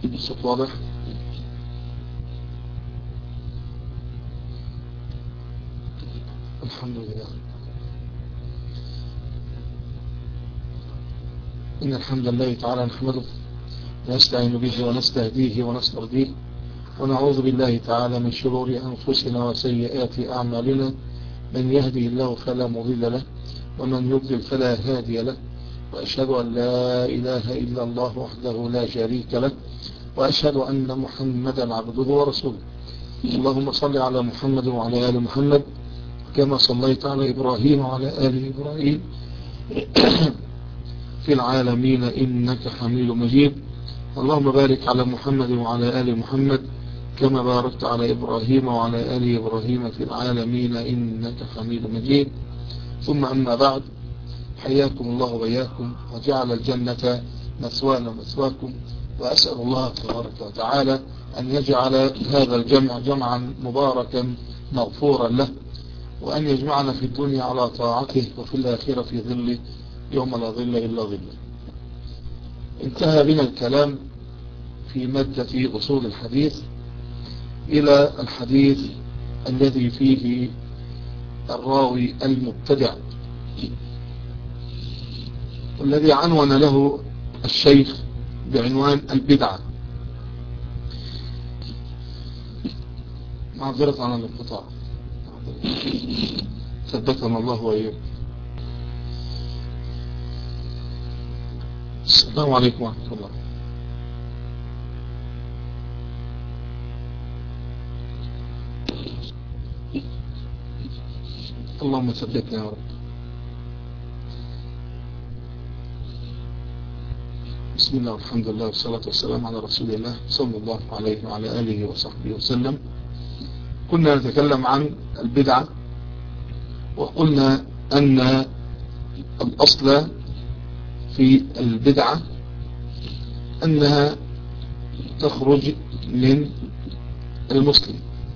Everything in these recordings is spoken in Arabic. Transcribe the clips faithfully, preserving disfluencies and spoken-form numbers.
الصوت واضح؟ الحمد لله. إن الحمد لله تعالى نحمده ونستعين به ونستهديه ونسترضيه ونعوذ بالله تعالى من شرور أنفسنا وسيئات أعمالنا، من يهدي الله فلا مضل له ومن يضلل فلا هادي له، وأشهد أن لا إله إلا الله وحده لا شريك له، وأشهد أن محمدا عبده ورسوله. اللهم صل على محمد وعلى آل محمد كما صليت على إبراهيم وعلى آل إبراهيم في العالمين إنك حميد مجيد. اللهم بارك على محمد وعلى آل محمد كما باركت على إبراهيم وعلى آل إبراهيم في العالمين إنك حميد مجيد. ثم أما بعد، حياكم الله وإياكم وجعل الجنة مثوانا ومثواكم، وأسأل الله تبارك وتعالى أن يجعل هذا الجمع جمعا مباركا مغفورا له، وأن يجمعنا في الدنيا على طاعته وفي الآخرة في ظله يوم لا ظل إلا ظله. انتهى بنا الكلام في مادة أصول الحديث إلى الحديث الذي فيه الراوي المبتدع، والذي عنون له الشيخ بعنوان البدعة. معذرة عن الانقطاع، ثبتنا الله وإياكم. السلام عليكم ورحمة الله. اللهم ثبتنا يا رب. بسم الله والحمد لله والصلاة والسلام على رسول الله صلى الله عليه وعلى آله وصحبه وسلم. كنا نتكلم عن البدعة، وقلنا أن الأصل في البدعة أنها تخرج من المسلم،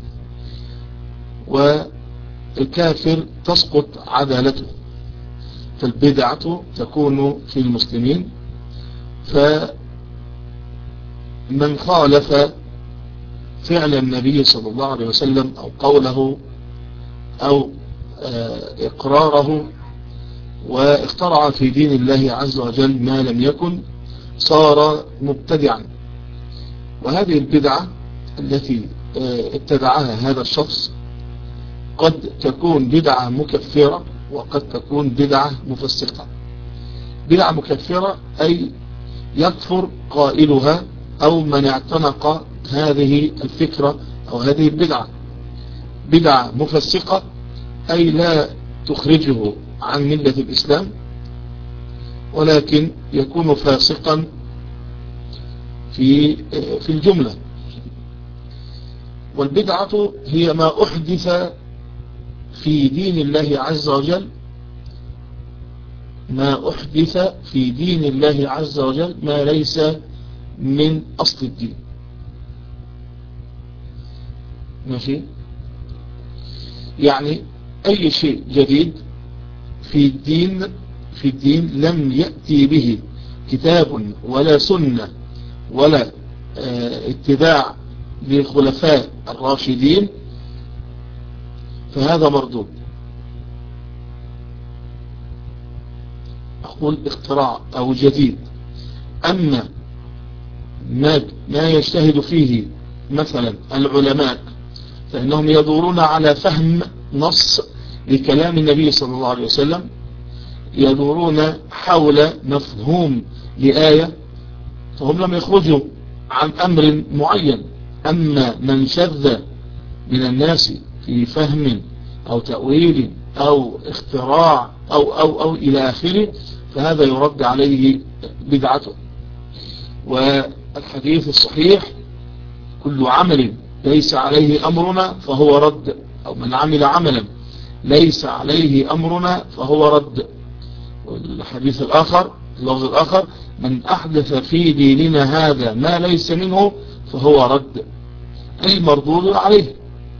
والكافر تسقط عدالته، فالبدعة تكون في المسلمين، فمن خالف فعل النبي صلى الله عليه وسلم أو قوله أو إقراره واخترع في دين الله عز وجل ما لم يكن صار مبتدعا. وهذه البدعة التي ابتدعها هذا الشخص قد تكون بدعة مكفرة وقد تكون بدعة مفسقة. بدعة مكفرة أي يكفر قائلها أو من اعتنق هذه الفكرة أو هذه البدعة. بدعة مفسقة أي لا تخرجه عن ملة الإسلام، ولكن يكون فاسقا في في الجملة. والبدعة هي ما أحدث في دين الله عز وجل، ما أحدث في دين الله عز وجل ما ليس من أصل الدين. ماشي؟ يعني أي شيء جديد في الدين في الدين لم يأتي به كتاب ولا سنة ولا اه اتباع للخلفاء الراشدين، فهذا مردود. أقول اختراع أو جديد. أما ما, ما يجتهد فيه مثلا العلماء فإنهم يدورون على فهم نص لكلام النبي صلى الله عليه وسلم، يدورون حول مفهوم لآية، فهم لم يخرجوا عن أمر معين. أما من شذ من الناس في فهم أو تأويل أو اختراع أو أو أو إلى آخره، فهذا يرد عليه بدعته. والحديث الصحيح: كل عمل ليس عليه أمرنا فهو رد، أو من عمل عملا ليس عليه أمرنا فهو رد. والحديث الآخر اللفظ الآخر: من أحدث في ديننا هذا ما ليس منه فهو رد، أي مردود عليه.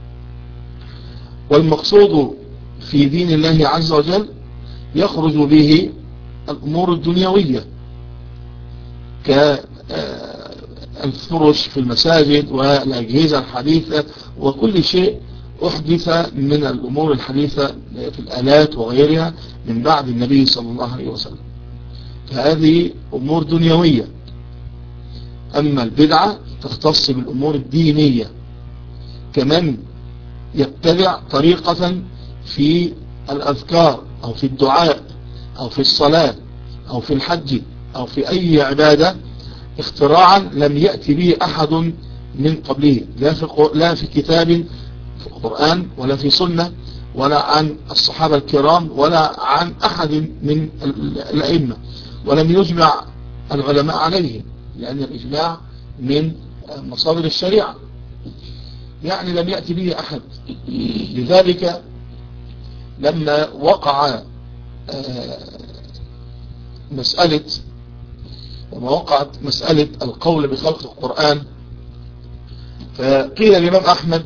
والمقصود في دين الله عز وجل يخرج به الأمور الدنيوية الفرش في المساجد والأجهزة الحديثة وكل شيء أحدث من الأمور الحديثة في الآلات وغيرها من بعد النبي صلى الله عليه وسلم. فهذه أمور دنيوية. أما البدعة تختص بالأمور الدينية، كمن يتبع طريقة في الأذكار أو في الدعاء أو في الصلاة أو في الحج أو في أي عبادة اختراعا لم يأتي به أحد من قبله، لا في, لا في كتاب في القرآن ولا في سنة ولا عن الصحابة الكرام ولا عن أحد من الأئمة، ولم يجمع العلماء عليه، لأن الإجماع من مصادر الشريعة، يعني لم يأتي به أحد. لذلك لما وقع مسألة لما وقعت مسألة القول بخلق القرآن، فقيل الإمام أحمد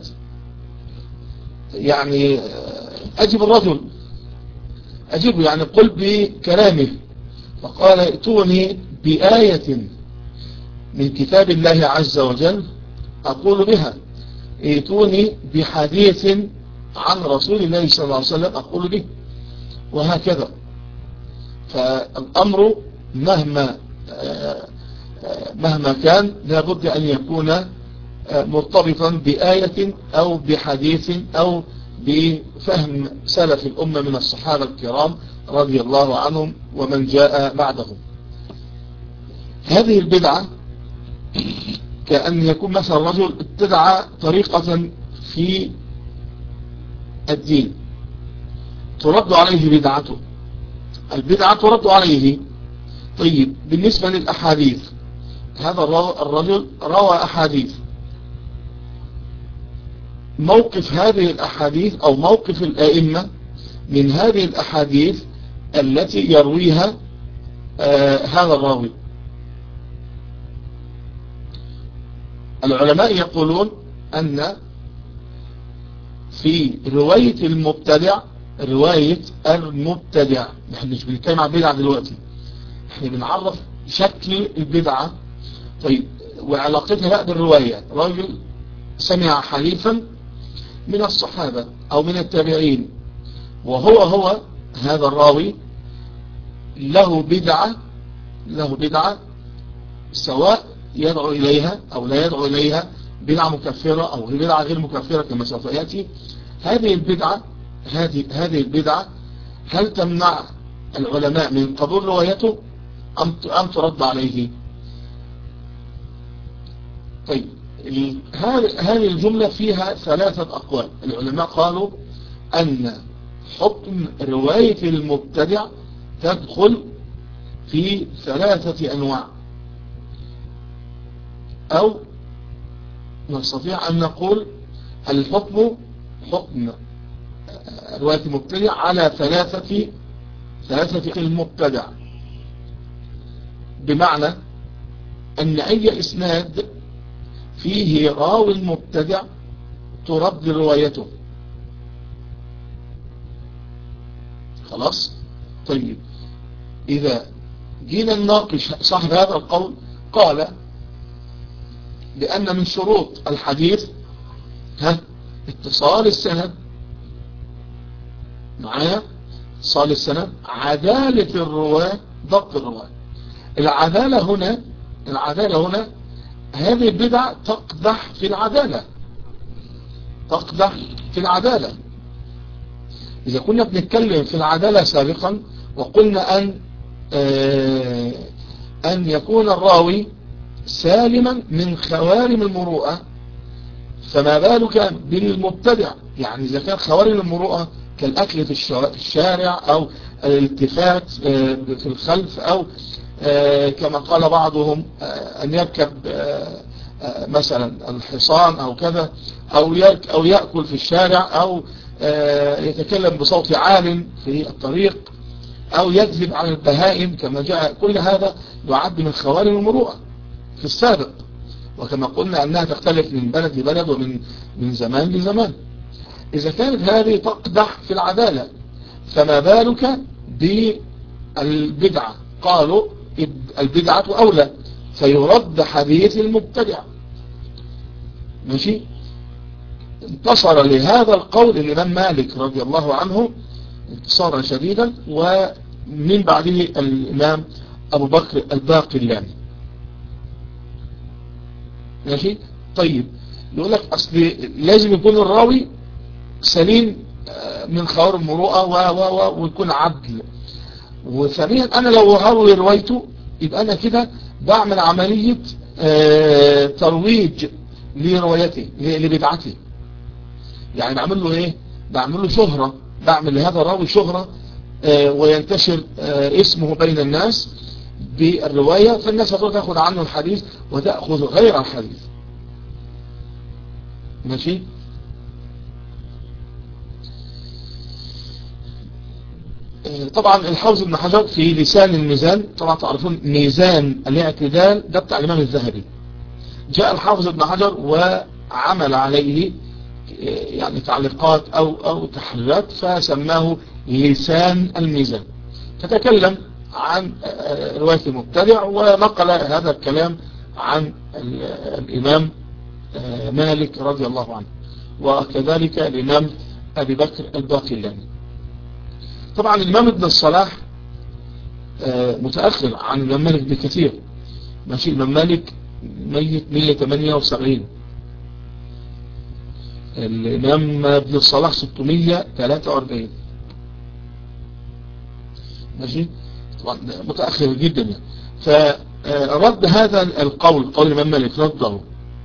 يعني أجب الرجل أجيبه، يعني قل بكلامه، فقال ائتوني بآية من كتاب الله عز وجل أقول بها، ائتوني بحديث عن رسول الله صلى الله عليه وسلم أقول به، وهكذا. فالأمر مهما مهما كان لابد أن يكون مرتبطا بآية أو بحديث أو بفهم سلف الأمة من الصحابة الكرام رضي الله عنهم ومن جاء بعدهم. هذه البدعة كأن يكون مثلا رجل ابتدع طريقة في الدين ترد عليه بدعته، البدعة ترد عليه. طيب بالنسبة للأحاديث، هذا الرجل روى أحاديث، موقف هذه الأحاديث أو موقف الآئمة من هذه الأحاديث التي يرويها آه هذا الراوي. العلماء يقولون أن في رواية المبتدع رواية المبتدع، نحن مش بنتكلم عن بدعة دلوقتي، احنا بنعرف شكل البدعة. طيب وعلاقتها بقى بالرواية، راجل سمع حديثا من الصحابة أو من التابعين، وهو هو هذا الراوي له بدعة له بدعة سواء يدعو إليها أو لا يدعو إليها، بدعة مكفرة أو بدعة غير مكفرة كما سوف يأتي. هذه البدعة هذه هذه البدعة هل تمنع العلماء من قبول روايته أم أم ترد عليه؟ طيب هذه الجملة فيها ثلاثة أقوال. العلماء قالوا أن حكم رواية المبتدع تدخل في ثلاثة أنواع، أو نستطيع أن نقول الحكم حكم رواية المبتدع على ثلاثة ثلاثة المبتدع، بمعنى أن أي إسناد فيه راوي المبتدع ترد روايته. خلاص. طيب إذا جينا نناقش صاحب هذا القول، قال لأن من شروط الحديث ها اتصال السند، معايا اتصال السند، عدالة الرواة، ضبط الرواة. العدالة هنا العدالة هنا هذه البدعة تقدح في العدالة تقدح في العدالة. إذا كنا بنتكلم في العدالة سابقا وقلنا أن آه أن يكون الراوي سالما من خوارم المروءة، فما بالك بالمبتدع؟ يعني إذا كان خوارم المروءة كالأكل في الشارع أو الالتفات في الخلف أو كما قال بعضهم أن يركب مثلا الحصان أو كذا، أو أو يأكل في الشارع، أو يتكلم بصوت عال في الطريق، أو يكذب على البهائم كما جاء، كل هذا يعد من خوارم المروءة في السابق، وكما قلنا أنها تختلف من بلد لبلد ومن من زمان لزمان. إذا كانت هذه تقدح في العدالة فما بالك بالبدعة؟ قالوا البدعة أولى، فيرد حديث المبتدع. ماشي. انتصر لهذا القول الإمام مالك رضي الله عنه انتصارا شديدا، ومن بعده الإمام أبو بكر الباقلاني. ماشي. طيب يقول لك أصل لازم يكون الراوي سليم من خوار المروءة و و و ويكون عدل. وثانيا أنا لو هروي روايته يبقى أنا كده بعمل عملية اه ترويج لروايته لبدعته. يعني بعمل له ايه؟ بعمل له شهرة، بعمل لهذا الراوي شهرة اه وينتشر اه اسمه بين الناس بالرواية، فالناس هتروح تاخد عنه الحديث وتأخذ غير الحديث. ماشي. طبعا الحافظ ابن حجر في لسان الميزان، طبعا تعرفون ميزان الاعتدال ده بتاع الإمام الذهبي، جاء الحافظ ابن حجر وعمل عليه يعني تعليقات أو, أو تحريرات فسماه لسان الميزان، فتكلم عن رواية المبتدع ونقل هذا الكلام عن الإمام مالك رضي الله عنه، وكذلك الإمام أبي بكر الباقلاني. طبعا الإمام ابن الصلاح متأخر عن الإمام مالك بكثير. ماشي. الإمام مالك ميت مية وثمانية وسبعين، الإمام ابن الصلاح ستمية وثلاثة وأربعين. ماشي. طبعا متأخر جدا يعني. فرد هذا القول، قول الإمام مالك رده،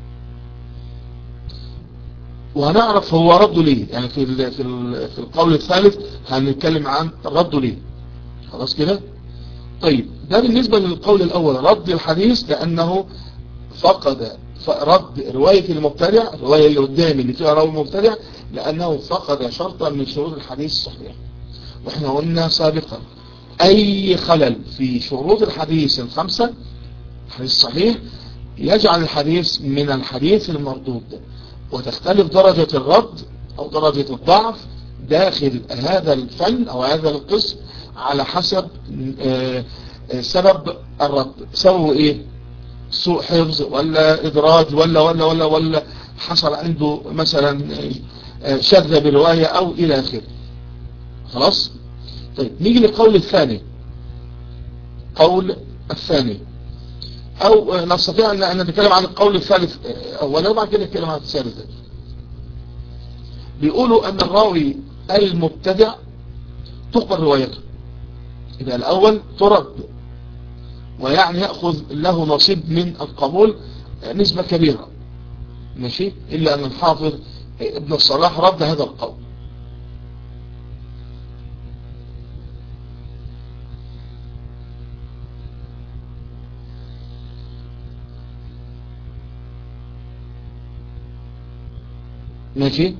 وهنعرف هو رده ليه. يعني في في في القول الثالث هنتكلم عن رده ليه. خلاص كده. طيب ده بالنسبة للقول الأول، رد الحديث لأنه فقد رد رواية المبتدع، الرواية اللي قدامي اللي فيها راوي مبتدع، لأنه فقد شرطا من شروط الحديث الصحيح. واحنا قلنا سابقا أي خلل في شروط الحديث الخمسة الحديث الصحيح يجعل الحديث من الحديث المردود، وتختلف درجة الرد أو درجة الضعف داخل هذا الفن أو هذا القسم على حسب سبب الرد، سووا إيه؟ سوء حفظ ولا إدراج ولا ولا ولا ولا حصل عنده مثلا شذ برواية أو إلى آخره. خلاص. طيب نيجي للقول الثاني. قول الثاني أو نستطيع أن نتكلم عن القول الثالث أولا وبعد كده نتكلم عن الثالث. بيقولوا أن الراوي المبتدع تقبل روايته، إذا الأول ترد، ويعني يأخذ له نصيب من القبول نسبة كبيرة. ماشي. إلا أن الحافظ ابن الصلاح رد هذا القول. ماشي.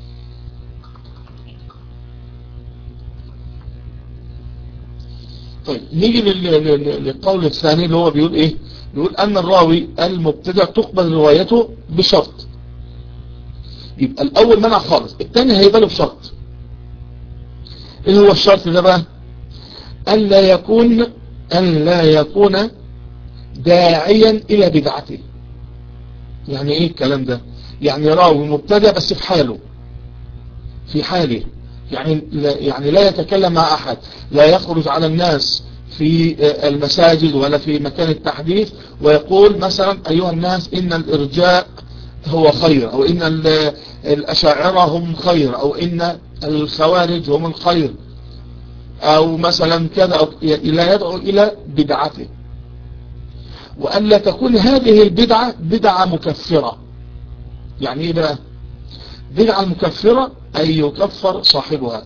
طيب نيجي للقول الثاني اللي هو بيقول ايه؟ بيقول ان الراوي المبتدع تقبل روايته بشرط. يبقى الاول منع خالص، الثاني هيقبله بشرط. ايه هو الشرط ده بقى؟ ان لا يكون ان لا يكون داعيا الى بدعته. يعني ايه الكلام ده؟ يعني راوي مبتدع بس في حاله، في حاله يعني لا, يعني لا يتكلم مع أحد، لا يخرج على الناس في المساجد ولا في مكان التحديث ويقول مثلا أيها الناس إن الإرجاء هو خير، أو إن الأشاعرة هم خير، أو إن الخوارج هم الخير، أو مثلا كذا، أو لا يدعو إلى بدعته. وأن لا تكون هذه البدعة بدعة مكفرة. يعني إيه بقى؟ بدعة المكفرة أي يكفر صاحبها،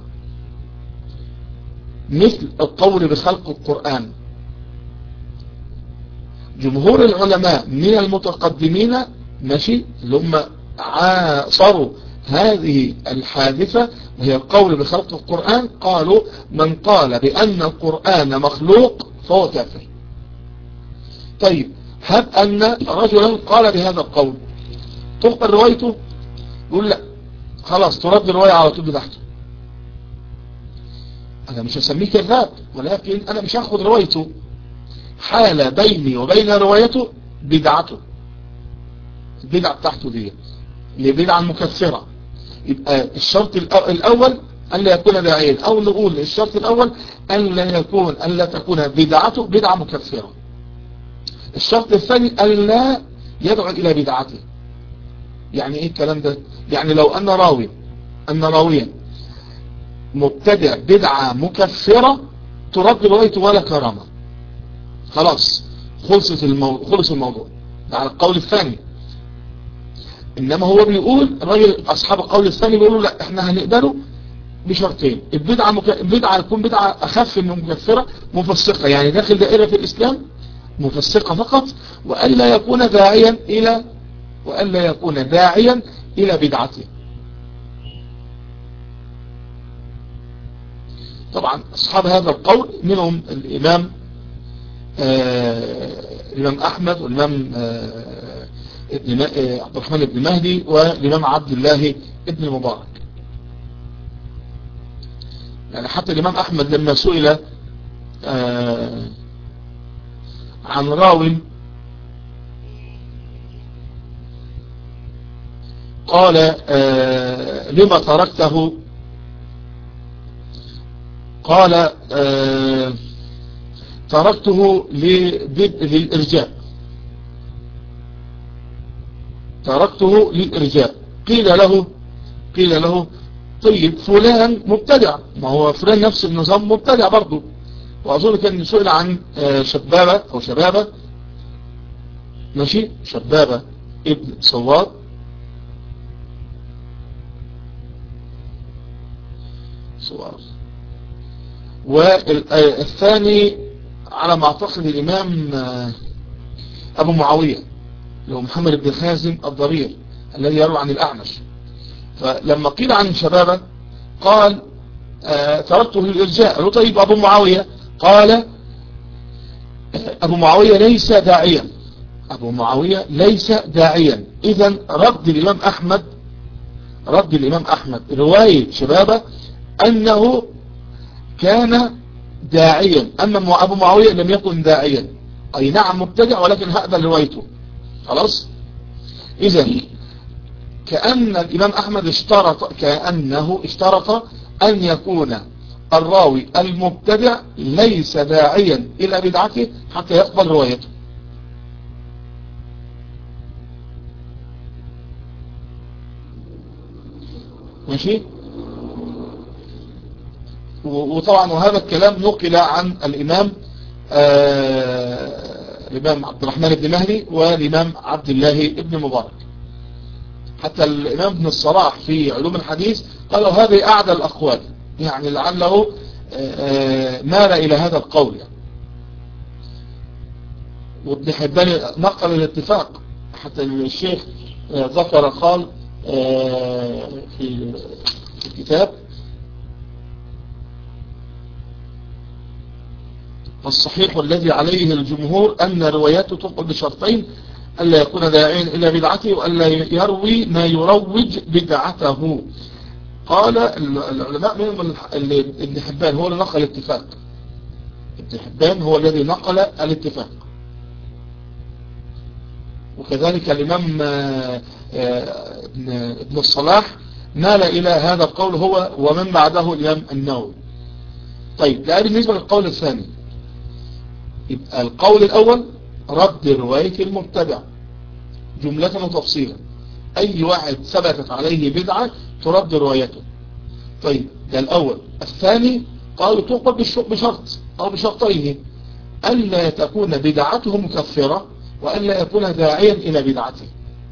مثل القول بخلق القرآن. جمهور العلماء من المتقدمين ماشي اللي هم عاصروا هذه الحادثة وهي القول بخلق القرآن، قالوا من قال بأن القرآن مخلوق فهو كافر. طيب هب أن رجلا قال بهذا القول، تقبل روايته؟ يقول لا، خلاص ترد الرواية على طول بتاعته. أنا مش هسميه كذاب، ولكن أنا مش هاخد روايته. حالة بيني وبين روايته بدعته، البدعة بتاعته دي اللي بدعة مكفرة. يبقى الشرط الأول أن لا يكون داعيا، أو نقول الشرط الأول أن لا يكون أن لا تكون بدعته بدعة مكفرة. الشرط الثاني أن لا يدعو إلى بدعته. يعني إيه الكلام ده؟ يعني لو أن راوي أن راويا مبتدع بدعة مكفرة ترد روايته ولا كرامة، خلاص خلصت الموضوع، خلص الموضوع ده على القول الثاني. إنما هو بيقول الراجل أصحاب القول الثاني بيقولوا لا احنا هنقبله بشرطين: البدعة مك... البدعة تكون بدعة أخف من مكفرة مفسقة، يعني داخل دائرة في الإسلام مفسقة فقط، وألا يكون داعيا إلى وألا يكون داعيا إلى بدعته. طبعا أصحاب هذا القول منهم الإمام آه الإمام أحمد والإمام آه ابن آه عبد الرحمن بن مهدي والإمام عبد الله ابن المبارك. يعني حتى الإمام أحمد لما سئل آه عن راو قال آه لما تركته، قال آه تركته للإرجاء تركته للإرجاء قيل له قيل له طيب فلان مبتدع، ما هو فلان نفس النظام مبتدع برضه. وأظن كان سئل عن شبابة أو شبابة ماشي شبابة ابن صوار صوار والثاني على ما اعتقد الإمام أبو معاوية اللي هو محمد بن خازم الضرير الذي يروي عن الأعمش. فلما قيل عن شبابه قال آه تركته للإرجاء. قالوا طيب أبو معاوية، قال آه أبو معاوية ليس داعيا أبو معاوية ليس داعيا إذن رد الإمام أحمد رد الإمام أحمد رواية شبابه أنه كان داعيا، أما أبو معاوية لم يكن داعيا، أي نعم مبتدع ولكن هقبل روايته خلاص. إذن كأن الإمام أحمد اشترط كأنه اشترط أن يكون الراوي المبتدع ليس داعيا إلى بدعته حتى يقبل روايته. ماشي. وطبعا وهذا الكلام نقل عن الإمام آه الإمام عبد الرحمن بن مهدي والإمام عبد الله بن مبارك. حتى الإمام ابن الصلاح في علوم الحديث قالوا هذه أعدى الأقوال، يعني لعله مال إلى هذا القول يعني. وابن حبان نقل الاتفاق، حتى الشيخ ذكر قال في الكتاب الصحيح الذي عليه الجمهور أن رواياته تنقل بشرطين: ألا يكون داعيا إلى بدعته وألا يروي ما يروج بدعته. قال العلماء منهم ابن حبان هو اللي نقل الاتفاق ابن حبان هو الذي نقل الاتفاق وكذلك الإمام ابن الصلاح مال إلى هذا القول هو ومن بعده الإمام النووي. طيب ده بالنسبة للقول الثاني. يبقى القول الأول رد رواية المبتدع جملة وتفصيلا، أي واحد ثبتت عليه بدعة ترد روايته. طيب ده الأول. الثاني قالوا تقبل بشرط أو بشرطين: ألا تكون بدعته مكفرة وألا يكون داعيا إلى بدعته.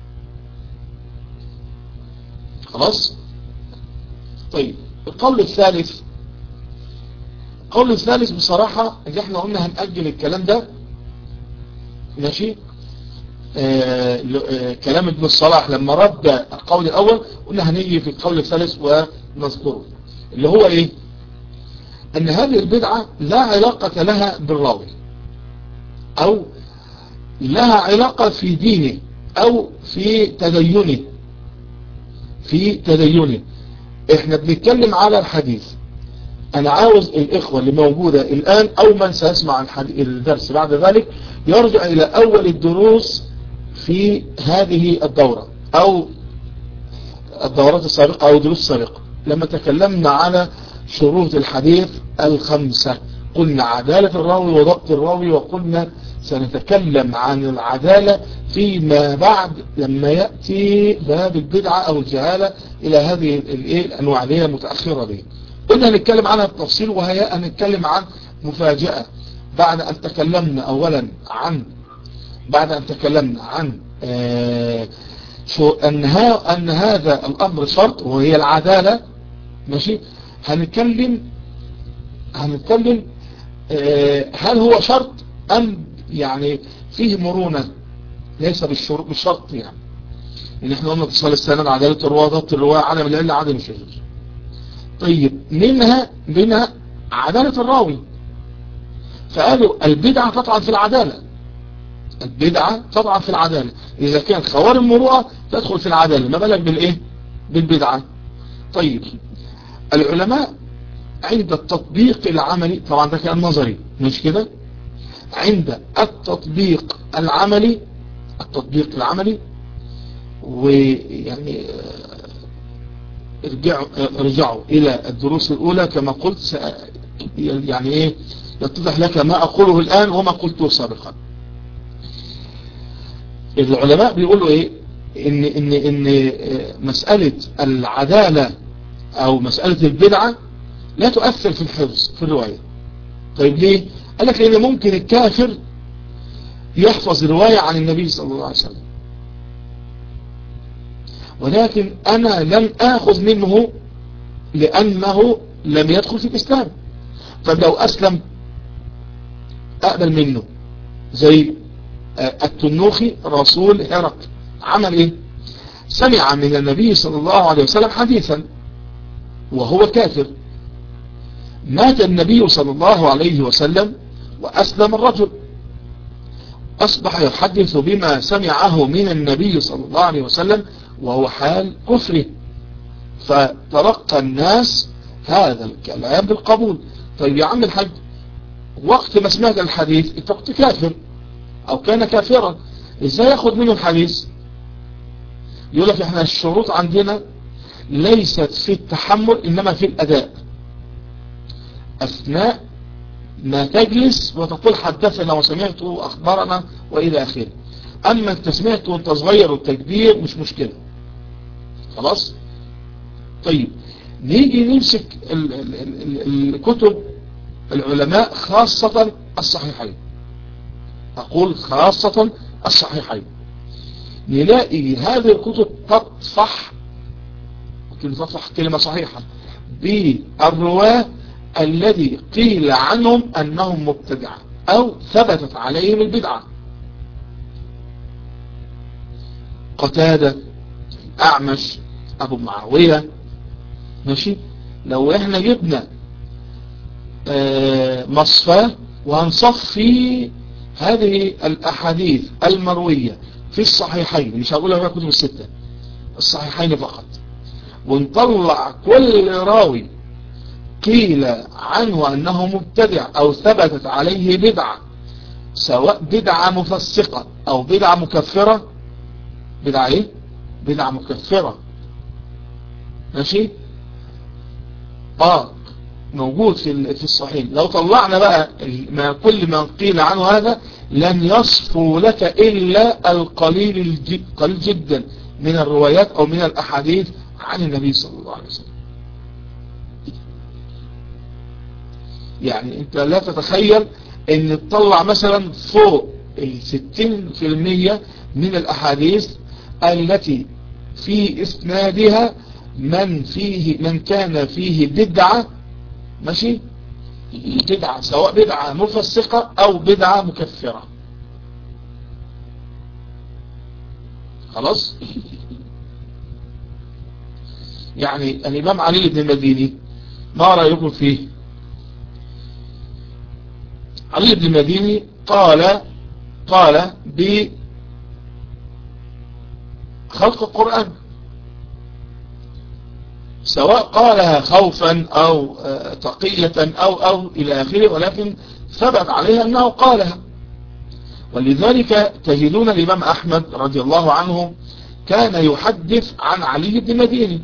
خلاص. طيب القول الثالث القول الثالث بصراحة اللي احنا قلنا هنأجل الكلام ده ماشي. آه آه كلام ابن الصلاح لما رد القول الأول قلنا هنيجي في القول الثالث ونذكره، اللي هو ايه؟ ان هذه البدعة لا علاقة لها بالراوي او لها علاقة في دينه او في تدينه في تدينه احنا بنتكلم على الحديث. أنا عاوز الإخوة اللي موجودة الآن أو من سيسمع الدرس بعد ذلك يرجع إلى أول الدروس في هذه الدورة أو الدورات السابقة أو الدروس السابقة، لما تكلمنا على شروط الحديث الخمسة. قلنا عدالة الراوي وضبط الراوي، وقلنا سنتكلم عن العدالة فيما بعد لما يأتي باب البدعة أو الجهالة إلى هذه الأنواع اللي هي متأخرة دي. قلنا هنتكلم عنها بالتفصيل، وهي هنتكلم عن مفاجأة بعد أن تكلمنا أولا عن بعد أن تكلمنا عن آه شو أن, أن هذا الأمر شرط وهي العدالة. ماشي. هنتكلم هنتكلم آه هل هو شرط أم يعني فيه مرونة، ليس بالشرط بالشرط يعني. إن احنا قلنا اتصال السند، عدالة الرواة، ضبط الرواة، عدم العلة، عدم الشذوذ. طيب منها منها عدالة الراوي، فقالوا البدعة تطعن في العدالة. البدعة تطعن في العدالة، إذا كان خوارم المروءة تدخل في العدالة، ما بالك بالإيه؟ بالبدعة. طيب العلماء عند التطبيق العملي، طبعا ده كان نظري مش كده، عند التطبيق العملي التطبيق العملي ويعني ارجعوا ارجعوا إلى الدروس الأولى كما قلت، يعني إيه يتضح لك ما أقوله الآن وما قلته سابقا. العلماء بيقولوا إيه إن إن إن مسألة العدالة أو مسألة البدعة لا تؤثر في الحفظ في الرواية. طيب ليه؟ قال لك لأن ممكن الكافر يحفظ رواية عن النبي صلى الله عليه وسلم، ولكن أنا لم آخذ منه لأنه لم يدخل في الإسلام. فلو أسلم أقبل منه، زي التنوخي رسول هرقل عمل إيه؟ سمع من النبي صلى الله عليه وسلم حديثا وهو كافر، مات النبي صلى الله عليه وسلم وأسلم الرجل، أصبح يحدث بما سمعه من النبي صلى الله عليه وسلم وهو حال كفره، فتلقى الناس هذا الكلام بالقبول. طيب يا عم الحاج، وقت ما سمعت الحديث انت كنت كافر او كان كافرا، ازاي ياخد منه الحديث؟ يقول لك احنا الشروط عندنا ليست في التحمل انما في الاداء، اثناء ما تجلس وتقول حدثنا وسمعت واخبرنا والى اخره. اما انت سمعت وانت صغير والتكبير مش مشكلة، خلاص. طيب نيجي نمسك ال ال ال الكتب العلماء خاصة الصحيحين، أقول خاصة الصحيحين، نلاقي هذه الكتب تطفح كلمة تطفح كلمة صحيحة بالرواة الذي قيل عنهم أنهم مبتدعة أو ثبتت عليهم البدعة. قتادة، أعمش، أبو معاوية. ماشي. لو احنا جبنا آه مصفاه وهنصفي هذه الأحاديث المروية في الصحيحين، مش هقول لك كتب الستة، الصحيحين فقط، ونطلع كل راوي قيل عنه أنه مبتدع أو ثبتت عليه بدعة، سواء بدعة مفسقة أو بدعة مكفرة. بدعة ايه؟ بدعة مكفرة. ماشي. اه موجود في في الصحيح. لو طلعنا بقى ما كل ما قيل عنه هذا لن يصفو لك إلا القليل الجد قليل جدا من الروايات أو من الأحاديث عن النبي صلى الله عليه وسلم. يعني انت لا تتخيل ان تطلع مثلا فوق الستين في المية من الأحاديث التي في إسنادها من فيه من كان فيه بدعة. ماشي. بدعة سواء بدعة مفسقة أو بدعة مكفرة. خلاص. يعني الإمام علي بن المديني ما رأيكم فيه؟ علي بن المديني قال قال بخلق القرآن، سواء قالها خوفا أو تقية أو أو إلى آخره، ولكن ثبت عليها أنه قالها. ولذلك تجدون الإمام أحمد رضي الله عنه كان يحدث عن علي بن مديني،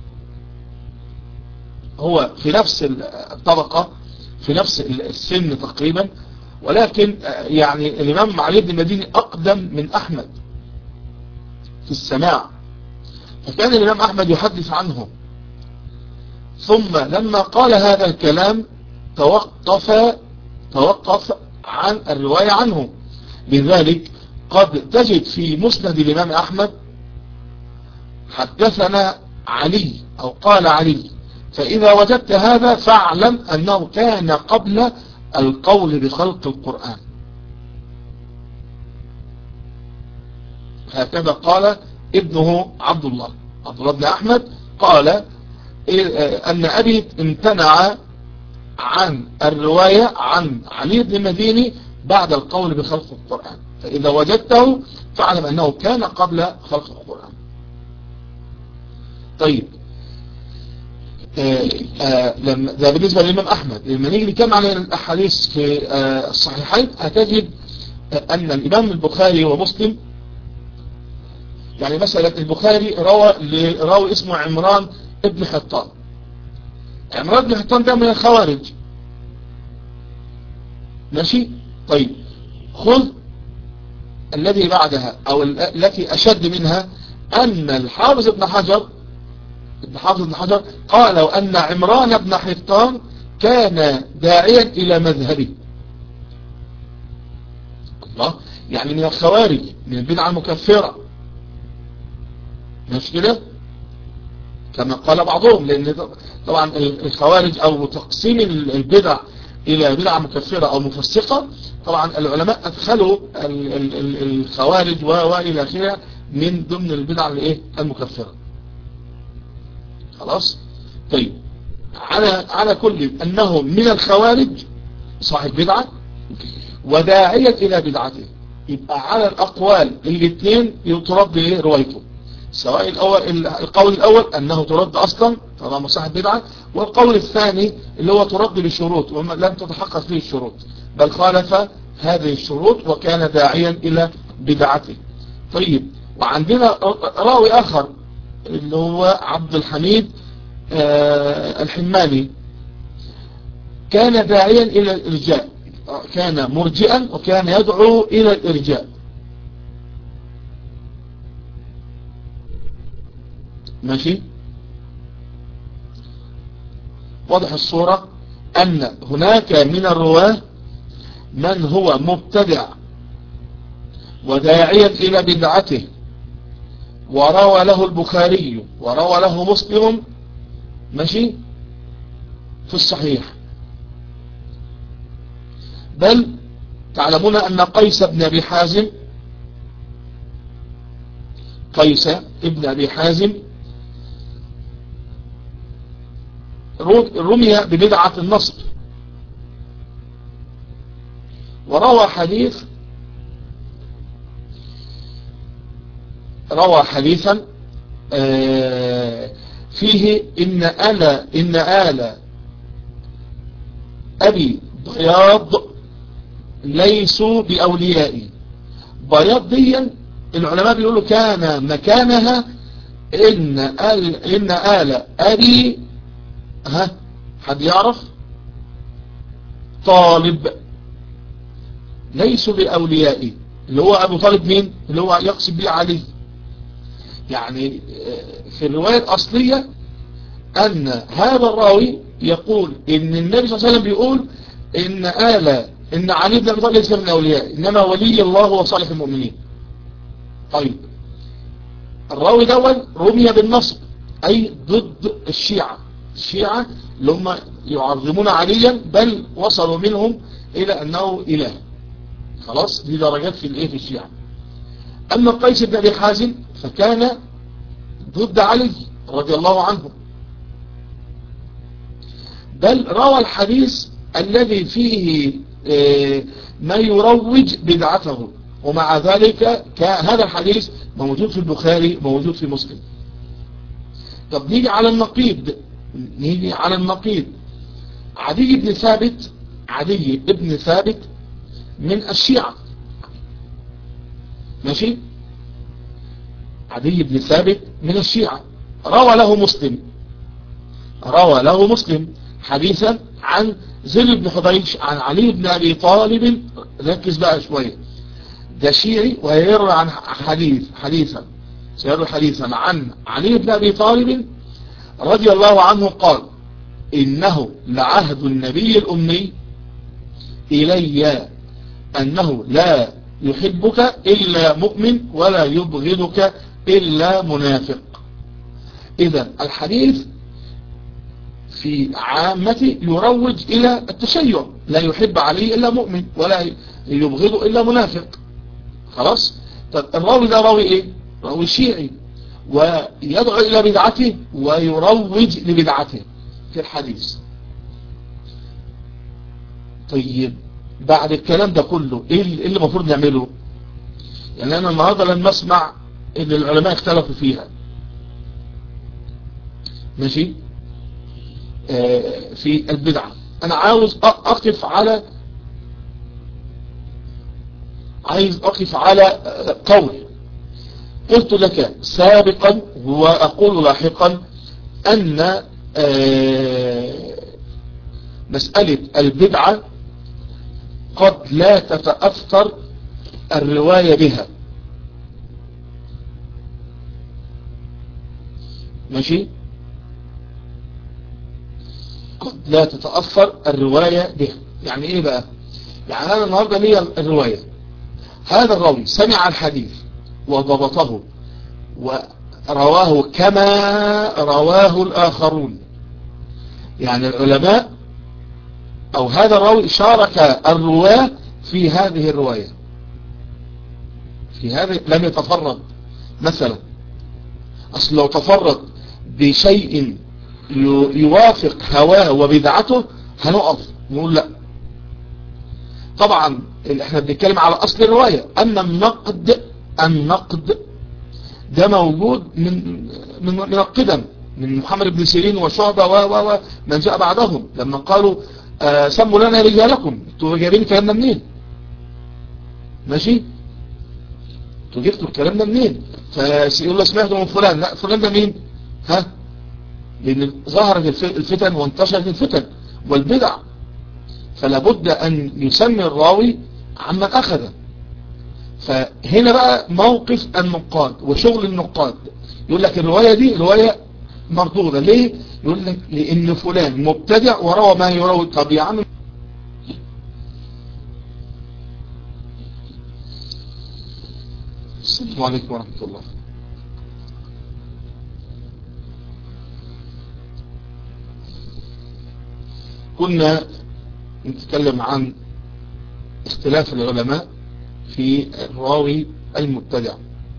هو في نفس الطبقة في نفس السن تقريبا، ولكن يعني الإمام علي بن مديني أقدم من أحمد في السماع، فكان الإمام أحمد يحدث عنه. ثم لما قال هذا الكلام توقف توقف عن الرواية عنه. لذلك قد تجد في مسند الإمام أحمد حدثنا علي أو قال علي، فإذا وجدت هذا فاعلم أنه كان قبل القول بخلق القرآن. هكذا قال ابنه عبد الله عبد الله بن أحمد، قال أن أبي امتنع عن الرواية عن علي بن مديني بعد القول بخلق القرآن، فإذا وجدته فاعلم أنه كان قبل خلق القرآن. طيب آه آه ده بالنسبة للإمام أحمد. لما نيجي نتكلم عن الأحاديث في آه الصحيحين هتجد آه أن الإمام البخاري ومسلم، يعني مثلا البخاري روى لراوي اسمه عمران ابن حطان. عمران ابن حطان ده من الخوارج، ماشي. طيب خذ الذي بعدها أو التي أشد منها، أن الحافظ ابن حجر ابن حافظ ابن حجر قال أن عمران بن حطان كان داعيا إلى مذهبه. الله، يعني من الخوارج، من البدعة المكفرة، مش كده كما قال بعضهم. لأن طبعا الخوارج أو تقسيم البدع إلى بدعة مكفرة أو مفسقة، طبعا العلماء أدخلوا الخوارج وإلى آخره من ضمن البدع الايه المكفرة. خلاص. طيب على على كل أنه من الخوارج صاحب بدعة وداعية إلى بدعته، يبقى على الأقوال الاثنين يترد روايته، سواء الأول القول الأول أنه ترد أصلا طالما صاحب بدعة، والقول الثاني اللي هو ترد بشروط ولم تتحقق فيه الشروط بل خالف هذه الشروط وكان داعيا إلى بدعته. طيب وعندنا راوي آخر اللي هو عبد الحميد آه الحماني، كان داعيا إلى الإرجاء، كان مرجئا وكان يدعو إلى الإرجاء، ماشي. واضح الصورة أن هناك من الرواه من هو مبتدع وداعيا إلى بدعته، وروى له البخاري وروى له مسلم، ماشي، في الصحيح. بل تعلمون أن قيس بن أبي حازم قيس ابن أبي حازم رمي ببدعة النصب، وروى حديث روى حديثا فيه إن آل إن آل أبي بياض ليسوا بأوليائي. بياض دي العلماء بيقولوا كان مكانها إن آل إن آل أبي ها حد يعرف طالب ليسوا بأوليائي، اللي هو أبو طالب مين؟ اللي هو يقصد به علي. يعني في الرواية الأصلية أن هذا الراوي يقول إن النبي صلى الله عليه وسلم بيقول إن آل إن علي بن أبي طالب ليس من أولياء، إنما ولي الله هو صالح المؤمنين. طيب الراوي ده رمي بالنصب، أي ضد الشيعة. الشيعة اللي هم يعظمون عليا، بل وصلوا منهم إلى أنه إله. خلاص، دي درجات في الإيه في الشيعة. أما قيس بن أبي حازم فكان ضد علي رضي الله عنه، بل روى الحديث الذي فيه ما يروج بدعته، ومع ذلك هذا الحديث موجود في البخاري موجود في مسلم. طب نيجي على النقيض، نيجي على النقيض. عدي بن ثابت، عدي بن ثابت من الشيعة، ماشي، عدي بن ثابت من الشيعة، روى له مسلم، روى له مسلم حديثا عن زر بن حبيش عن علي بن أبي طالب. ركز بقى شوية، ده شيعي ويروي عن حديث حديثا سيروي حديثا عن علي بن أبي طالب رضي الله عنه قال: إنه لعهد النبي الأمي إلي أنه لا يحبك إلا مؤمن ولا يبغضك إلا منافق. إذا الحديث في عامة يروج إلى التشيع، لا يحب عليه إلا مؤمن ولا يبغضه إلا منافق. خلاص. طب الراوي ده راوي إيه؟ راوي شيعي، ويدعو إلى بدعته ويروج لبدعته في الحديث. طيب بعد الكلام ده كله ايه اللي المفروض نعمله؟ يعني انا النهارده لما اسمع ان العلماء اختلفوا فيها، ماشي، آه في البدعة، انا عاوز اقف على عايز اقف على قول قلت لك سابقا واقول لاحقا ان آه مسألة البدعة قد لا تتأثر الرواية بها، ماشي، قد لا تتأثر الرواية بها. يعني ايه بقى؟ يعني انا النهاردة لي الرواية، هذا الراوي سمع الحديث وضبطه ورواه كما رواه الآخرون، يعني العلماء او هذا الراوي شارك الرواه في هذه الرواية، في هذه لم يتفرد. مثلا اصل لو تفرد بشيء يوافق هواه وبدعته هنقف نقول لا. طبعا احنا بنتكلم على اصل الرواية، ان النقد النقد ده موجود من من من القدم، من محمد بن سيرين وشعبة ومن جاء بعدهم لما قالوا آه سموا لنا رجالكم، انتوا جايبين الكلام ده منين؟ ماشي، انتوا جبتوا الكلام ده منين؟ فيقول له سمعتوا من فلان، لا فلان ده مين؟ ها؟ لان ظهرت الفتن وانتشرت الفتن والبدع، فلا بد ان يسمي الراوي عمن اخذ. فهنا بقى موقف النقاد وشغل النقاد، يقول لك الرواية دي رواية مردودة. ليه؟ يقول لك لان فلان مبتدع وروى ما يروي. طب يا عم السلام عليكم ورحمة الله. كنا نتكلم عن اختلاف العلماء في الراوي المبتدع،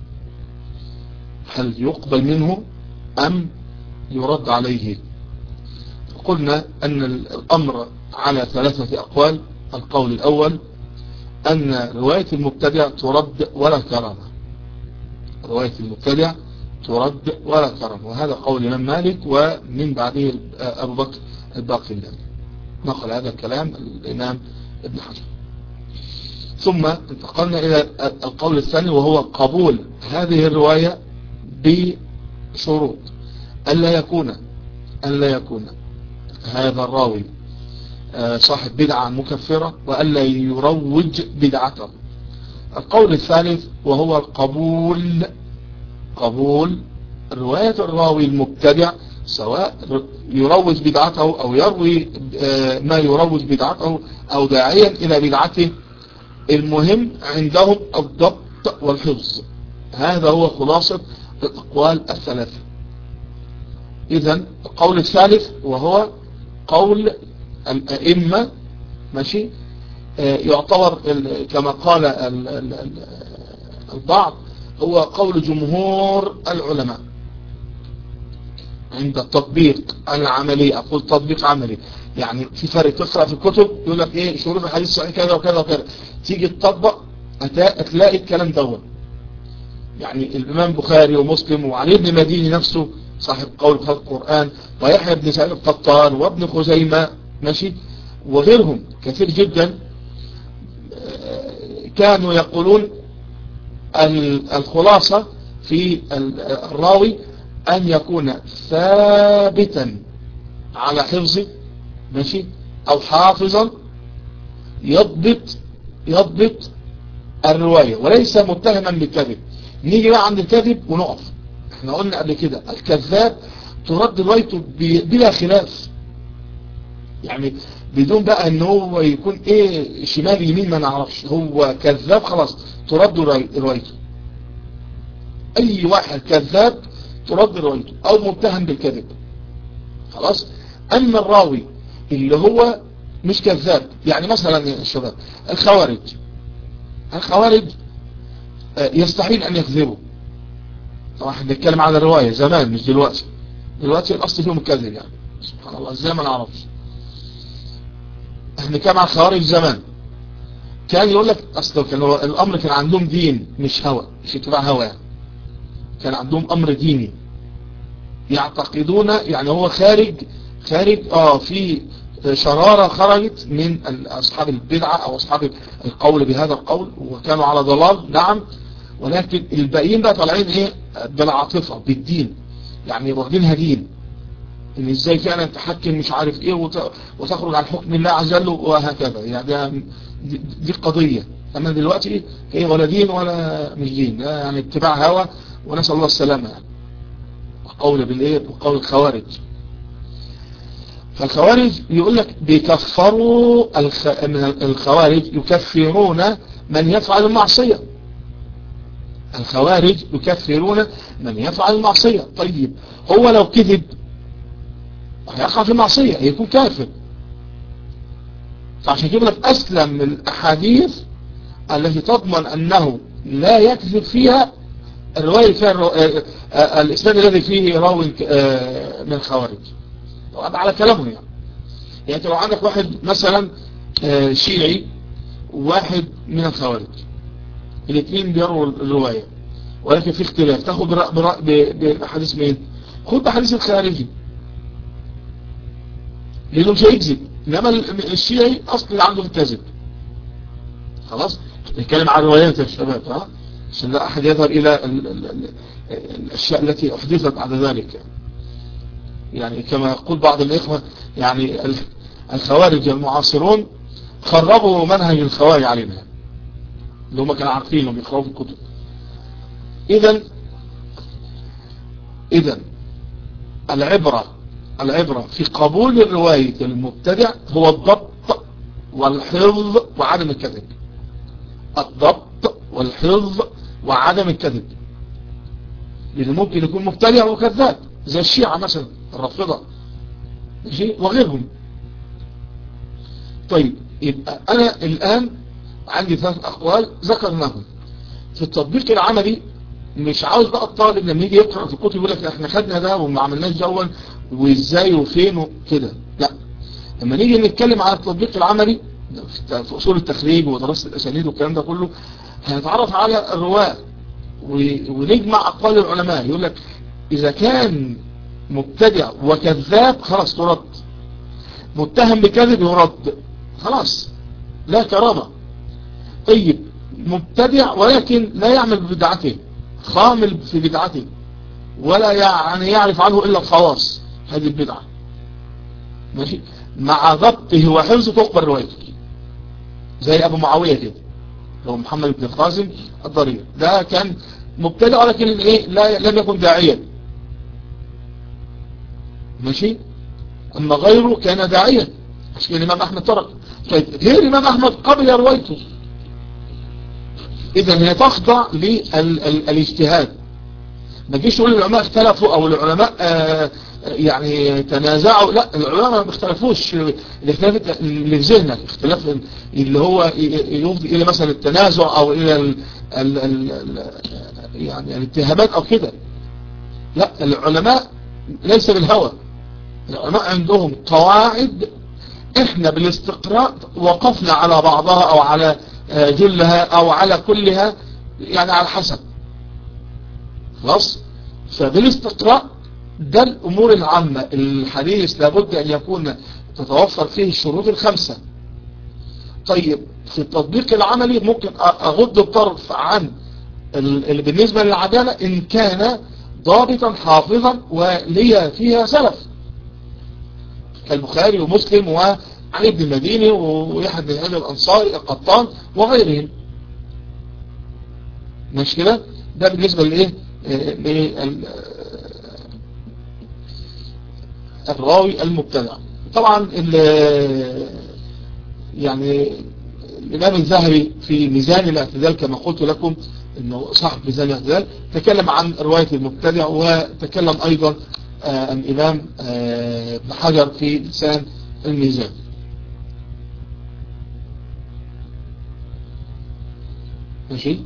هل يقبل منه أم يرد عليه؟ قلنا أن الأمر على ثلاثة أقوال. القول الأول أن رواية المبتدع ترد ولا كرامة، رواية المبتدع ترد ولا كرامة، وهذا قول الإمام مالك ومن بعده أبو بكر الباقلاني، نقل هذا الكلام الإمام ابن حجر. ثم انتقلنا إلى القول الثاني وهو قبول هذه الرواية بشروط، ألا يكون ألا يكون هذا الراوي صاحب بدعة مكفرة وألا يروج بدعته. القول الثالث وهو القبول، قبول رواية الراوي المبتدع سواء يروج بدعته أو يروي ما يروج بدعته أو داعيا إلى بدعته، المهم عندهم الضبط والحفظ. هذا هو خلاصة الأقوال الثلاثة. إذن القول الثالث وهو قول الأئمة، ماشي، يعتبر كما قال البعض هو قول جمهور العلماء عند التطبيق العملي. أقول تطبيق عملي يعني في فرق، تقرأ في الكتب يقول لك ايه شروط الحديث الصحيح كذا وكذا وكذا، تيجي تطبق هتلاقي الكلام دوت. يعني الإمام بخاري ومسلم وعلي بن مديني نفسه صاحب قول بخلق القرآن، ويحيى بن سعيد القطان، وابن خزيمة، ماشي، وغيرهم كثير جدا، كانوا يقولون الخلاصة في الراوي أن يكون ثابتا على حفظه، ماشي، أو حافظا يضبط يضبط الرواية، وليس متهما بالكذب. نيجي بقى عند الكذب ونقف. احنا قلنا قبل كده الكذاب ترد روايته بلا خلاف، يعني بدون بقى ان هو يكون ايه شمال يمين ما نعرفش، هو كذاب خلاص ترد روايته. اي واحد كذاب ترد روايته او متهم بالكذب خلاص. اما الراوي اللي هو مش كذاب، يعني مثلا يا شباب الخوارج الخوارج يستحيل ان يكذبوا. طبعا احنا بنتكلم على الرواية زمان مش دلوقتي، دلوقتي الاصل فيهم الكذب، يعني سبحان الله ازاي ما نعرفش. احنا بنتكلم على الخوارج زمان، كان يقول لك اصل كان الامر كان عندهم دين مش هوى، مش اتباع هوى، يعني كان عندهم امر ديني يعتقدون، يعني هو خارج خارج اه في شرارة خرجت من اصحاب البدعة او اصحاب القول بهذا القول، وكانوا على ضلال نعم، ولكن الباقيين بقى طالعين ايه بالعاطفة بالدين، يعني واخدينها دين، ان ازاي فعلا تحكم مش عارف ايه وتخرج عن حكم الله عز وجل وهكذا، يعني دي, دي قضية. اما دلوقتي هي ولا دين ولا مش دين، يعني اتباع هوى، ونسأل الله السلامة، يعني وقول بالايه وقول الخوارج. فالخوارج يقول لك بيكفروا الخ... من الخوارج يكفرون من يفعل المعصية، الخوارج يكفرون من يفعل المعصية. طيب هو لو كذب هيقع في معصية يكون كافر، فعشان كده لك أسلم الأحاديث التي تضمن أنه لا يكذب فيها الرواية فيها الرو... الإسناد الذي فيه راوي من الخوارج، طبعا على كلامه. يعني يعني لو عندك واحد مثلا شيعي وواحد من الخوارج، الاثنين بيروا الرواية ولكن في اختلاف، تاخد بحديث مين؟ خد بحديث الخارجي لانه مش هيكذب، انما الشيعي اصل اللي عنده الكذب. خلاص نتكلم عن روايات يا شباب، ها عشان لا احد يذهب الى ال ال ال الاشياء التي احدثت بعد ذلك. يعني, يعني كما يقول بعض الاخوه، يعني الخوارج المعاصرون خربوا منهج الخوارج علينا، اللي هم كانوا عارفينه بيقرأوا في الكتب. اذا اذا العبرة العبرة في قبول الرواية المبتدع هو الضبط والحفظ وعدم الكذب، الضبط والحفظ وعدم الكذب، لأنه ممكن يكون مبتدع وكذاب زي الشيعة مثلا الرافضة وغيرهم. طيب يبقى أنا الآن عندي ثلاث أقوال ذكرناهم. في التطبيق العملي مش عاوز بقى الطالب لما يجي يقرأ في الكتب يقول لك احنا خدنا ده وما عملناش دون وازاي وفين وكده، لا. لما نيجي نتكلم على التطبيق العملي في اصول التخريج ودراسة الاسانيد والكلام ده كله، هنتعرف على الرواة ونجمع اقوال العلماء. يقول لك اذا كان مبتدع وكذاب خلاص ترد، متهم بكذب يرد، خلاص لا كرامة. طيب مبتدع ولكن لا يعمل ببدعته، خامل في بدعته، ولا يعني يعرف عنه إلا الخواص، هذه البدعة ماشي، مع ضبطه وحفظه تقبل روايته، زي أبو معاوية كده، لو محمد بن القاسم الضرير، ده كان مبتدع ولكن إيه لا لم يكن داعيا ماشي، أما غيره كان داعيا، عشان الإمام أحمد ترك. طيب غير الإمام أحمد قبل روايته. إذا هي تخضع للاجتهاد. ما تجيش تقول العلماء اختلفوا او العلماء آه يعني تنازعوا، لا، العلماء ما اختلفوش. الاختلاف اللي في ذهنك اختلاف اللي هو يفضي الى مثلا التنازع او الى ال ال ال يعني الاتهامات او كده، لا. العلماء ليس بالهوى، العلماء عندهم قواعد، احنا بالاستقراء وقفنا على بعضها او على جلها او على كلها، يعني على حسب. خلاص، فبالاستقراء ده الأمور العامة. الحديث لابد أن يكون تتوفر فيه الشروط الخمسة. طيب في التطبيق العملي ممكن أغض الطرف عن اللي بالنسبة للعدالة إن كان ضابطا حافظا ولي فيها سلف كالبخاري ومسلم وعلي بن المديني ويحيى بن سعيد الأنصاري القطان وغيرهم. مش كده؟ ده بالنسبة لإيه؟ الراوي المبتدع. طبعا يعني الإمام الذهبي في ميزان الاعتدال كما قلت لكم انه صاحب ميزان الاعتدال تكلم عن رواية المبتدع، وتكلم ايضا آه الامام آه ابن حجر في لسان الميزان. ماشي.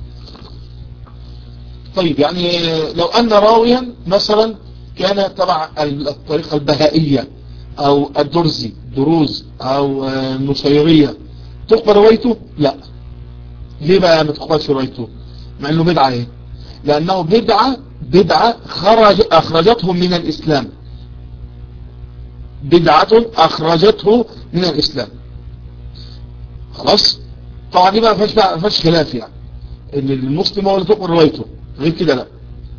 طيب يعني لو ان راويا مثلا كان تبع الطريقة البهائية او الدرزي دروز او النصيرية تقبل روايته؟ لا. ليه بقى ما تقبلش روايته مع انه بدعة؟ ايه؟ لانه بدعة بدعة خرج اخرجتهم من الاسلام، بدعة اخرجته من الاسلام. خلاص. طبعا دي بقى ما فيهاش خلاف، يعني ان المسلم هو اللي تقبل روايته، غير كده لا.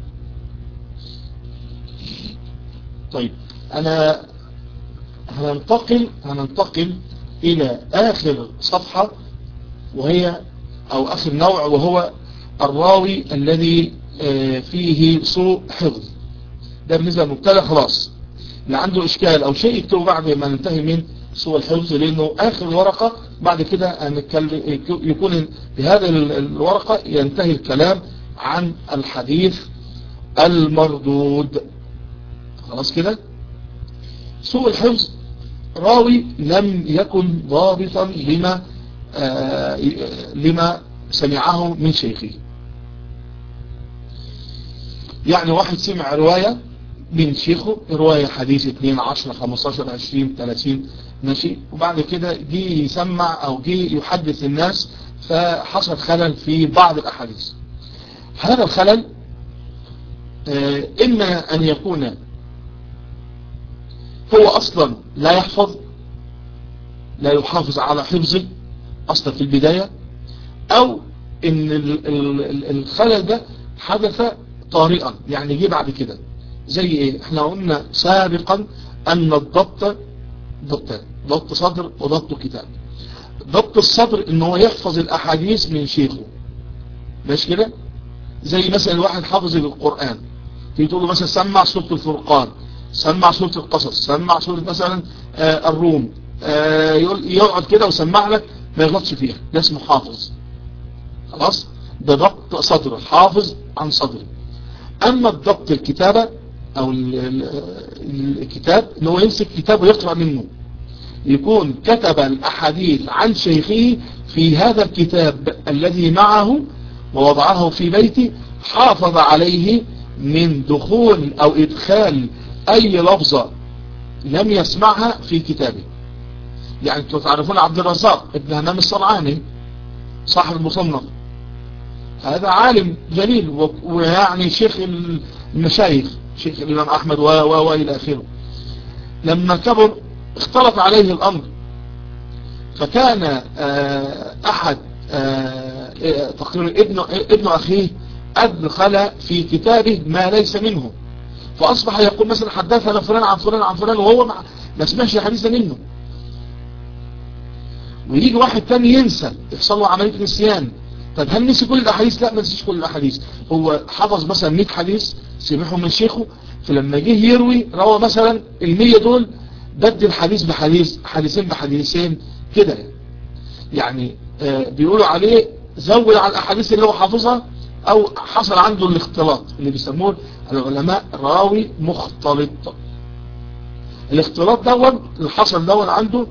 طيب انا هننتقل هننتقل الى اخر صفحة، وهي او اخر نوع، وهو الراوي الذي فيه سوء حفظ. ده بالنسبة للمبتدع. خلاص اللي عنده اشكال او شيء يكتبه بعد ما ننتهي من سوء الحفظ، لانه اخر ورقة بعد كده يكون بهذه الورقة ينتهي الكلام عن الحديث المردود. خلاص كده. سوء الحفظ راوي لم يكن ضابطا لما آه لما سمعه من شيخه. يعني واحد سمع رواية من شيخه، رواية حديث اثنين عشرة خمستاشر عشرين ثلاثين ماشي، وبعد كده جي يسمع او جي يحدث الناس فحصل خلل في بعض الاحاديث. هذا الخلل آه اما ان يكون هو اصلا لا يحفظ، لا يحافظ على حفظه اصلا في البداية، او ان الخلل ده حدث طارئا، يعني جه بعد كده. زي ايه؟ احنا قلنا سابقا ان الضبط ضبطان، ضبط صدر وضبط كتاب. ضبط الصدر ان هو يحفظ الاحاديث من شيخه، ماشي كده. زي مثلا واحد حافظ القرآن، تيجي تقول له مثلا سمع سورة الفرقان، سمع سورة القصص، سمع سورة مثلا آه الروم، آه يقعد كده وسمع لك ما يغلطش فيها، ده اسمه حافظ. خلاص. ده ضبط صدر، حافظ عن صدره. اما الضبط الكتابة او الكتاب اللي هو يمسك كتاب ويقرأ منه، يكون كتب الاحاديث عن شيخه في هذا الكتاب الذي معه ووضعه في بيته، حافظ عليه من دخول او ادخال اي لفظة لم يسمعها في كتابه. يعني انتم تعرفون عبد الرزاق ابن همام الصنعاني صاحب المصنف، هذا عالم جليل ويعني شيخ المشايخ، شيخ الإمام أحمد و و وإلى آخره. لما كبر اختلط عليه الأمر، فكان أحد تقريبا ابن ابن أخيه أدخل في كتابه ما ليس منه، فأصبح يقول مثلا حدثنا فلان عن فلان عن فلان وهو ما سمعش حديثا منه. ويجي واحد تاني ينسى، يحصل له عملية نسيان. طب هل نسي كل الأحاديث؟ لا، ما نسيش كل الأحاديث. هو حفظ مثلا مئة حديث سمعهم من شيخه، فلما جه يروي روى مثلا المية دول بدل حديث بحديث، حديثين بحديثين كده. يعني آه بيقولوا عليه زود على الأحاديث اللي هو حافظها، أو حصل عنده الاختلاط اللي بيسموه العلماء راوي مختلط. الاختلاط دون اللي حصل دون عنده،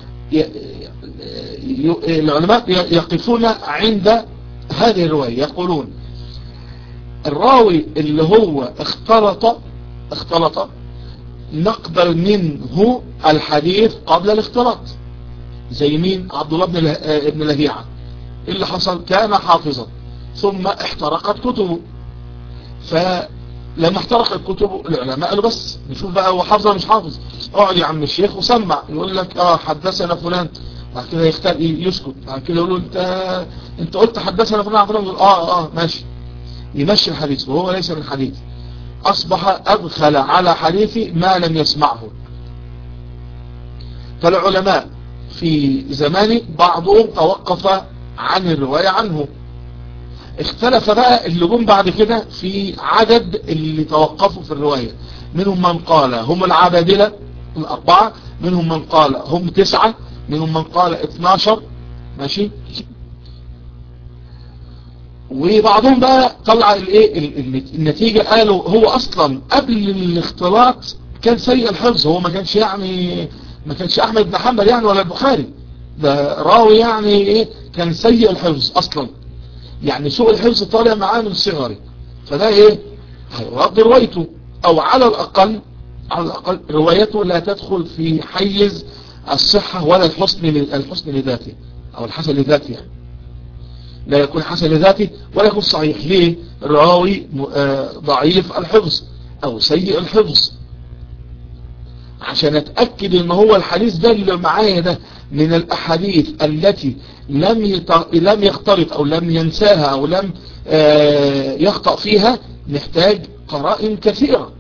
العلماء يقفون عند هذه الرواية يقولون الراوي اللي هو اختلط اختلط نقبل منه الحديث قبل الاختلاط. زي مين؟ عبد الله بن لهيعة. اللي حصل كان حافظا ثم احترقت كتبه، لما احترق الكتب العلماء قالوا بس نشوف بقى هو حافظ ولا مش حافظ. اقعد يا عم الشيخ وسمع، يقول لك اه حدثنا فلان، بعد كده يختار يسكت، بعد كده يقولوا انت انت قلت حدثنا فلان عن فلان، يقول اه اه ماشي، يمشي الحديث وهو ليس من حديث. اصبح ادخل على حديثي ما لم يسمعه. فالعلماء في زمان بعضهم توقف عن الرواية عنه. اختلف بقى اللي جم بعد كده في عدد اللي توقفوا في الرواية. منهم من قال هم العبادلة الأربعة، منهم من قال هم تسعة، منهم من قال اتناشر. ماشي. وبعضهم بقى طلع الايه النتيجة، قالوا هو اصلا قبل الاختلاط كان سيء الحفظ، هو ما كانش يعني ما كانش احمد بن حنبل يعني ولا البخاري، ده راوي يعني ايه كان سيء الحفظ اصلا، يعني سوء الحفظ طالع معاه من صغره، فده ايه هيرد روايته، او على الاقل على الاقل روايته لا تدخل في حيز الصحة ولا الحسن الحسن لذاته او الحسن لذاته، يعني لا يكون حسن لذاته ولا يكون صحيح. ليه؟ الراوي ضعيف الحفظ او سيء الحفظ، عشان اتأكد ان هو الحديث ده اللي معايا ده من الاحاديث التي لم يط... لم يختلط او لم ينساها او لم يخطأ فيها، نحتاج قرائن كثيرة.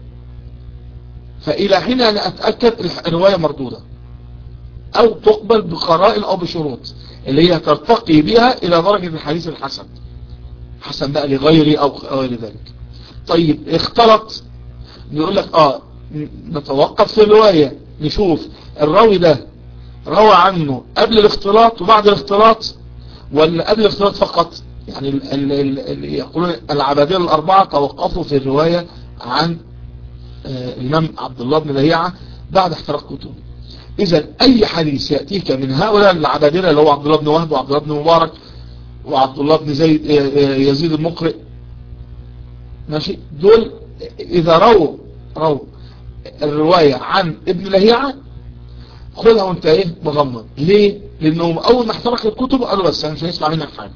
فالى حين انا اتأكد الرواية مردودة او تقبل بقرائن او بشروط اللي هي ترتقي بها الى درجة الحديث الحسن، حسن بقى لغيري او غير ذلك. طيب اختلط، نقول لك اه نتوقف في الرواية نشوف الراوي ده روى عنه قبل الاختلاط وبعد الاختلاط، ولا قبل الاختلاط فقط. يعني اللي يقولون العبادية الأربعة توقفوا في الرواية عن آه الإمام عبد الله بن لهيعة بعد احتراق كتبه. إذا أي حديث يأتيك من هؤلاء العبادية اللي هو عبد الله بن وهب وعبد الله بن مبارك وعبد الله بن زيد آه يزيد المقرئ، ماشي، دول إذا رووا رووا الرواية عن ابن لهيعة خذها وانت ايه مغمض. ليه؟ لانهم اول ما احترق الكتب قالوا بس مش هنسمع منك حاجة.